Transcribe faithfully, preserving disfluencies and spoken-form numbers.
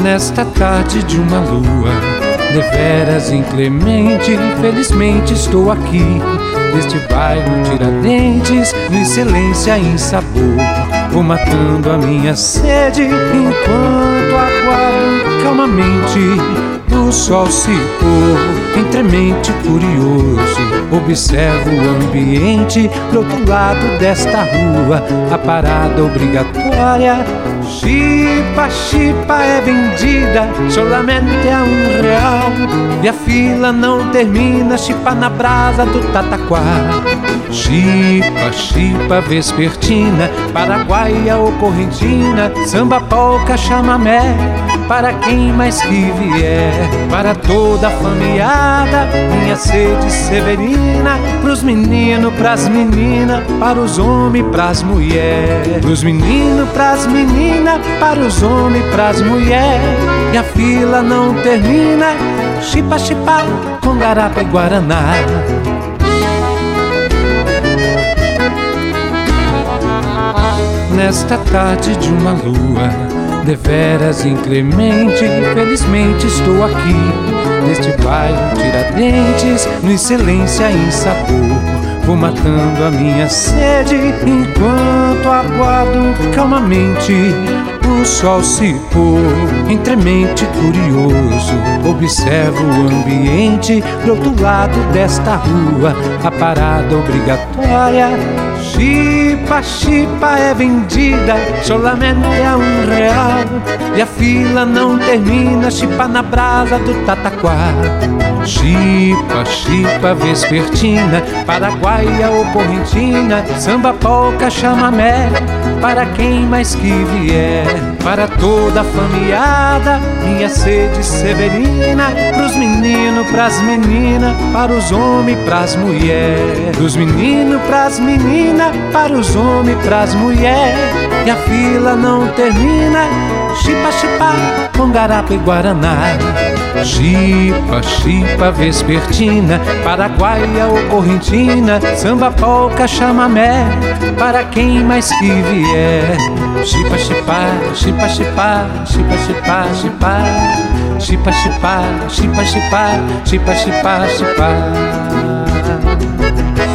Nesta tarde de uma lua deveras inclemente, felizmente estou aqui, neste bairro Tiradentes, no excelência e em sabor. Vou matando a minha sede enquanto aguardo calmamente o sol se pôr. Entremente curioso, observo o ambiente do outro lado desta rua, a parada obrigatória. Chipa, chipa é vendida solamente a um real, e a fila não termina, chipa na brasa do Tataquá. Chipa, chipa vespertina, paraguaia ou correntina, samba, polca, chamamé, para quem mais que vier. Para toda a família, minha sede severina, pros meninos, pras meninas, para os homens, pras mulheres. Pros meninos, pras meninas, para os homens, pras mulheres. E a fila não termina, chipa, chipa, com garapa e guaraná. Nesta tarde de uma lua deveras inclemente, felizmente estou aqui, neste bairro Tiradentes, no excelência e em sabor. Vou matando a minha sede enquanto aguardo calmamente o sol se pôr. Entremente curioso, observo o ambiente do outro lado desta rua, a parada obrigatória. Chipa, chipa é vendida solamente a um real, e a fila não termina, chipa na brasa do Tataquá. Chipa, chipa vespertina, paraguaia ou correntina, samba, polca, chamamé, para quem mais que vier. Para toda a família, minha sede severina, pros meninos, pras meninas, para os homens, pras mulheres. Pros meninos, pras meninas, para os homens, pras mulheres. E a fila não termina, chipa, chipa, com garapa e guaraná. Chipa, chipa vespertina, paraguaia ou correntina, samba, polca, chamamé, para quem mais que vier. Chipa, chipa, chipa, chipa, chipa, chipa, chipa, chipa, chipa, chipa, chipa, chipa, chipa, chipa.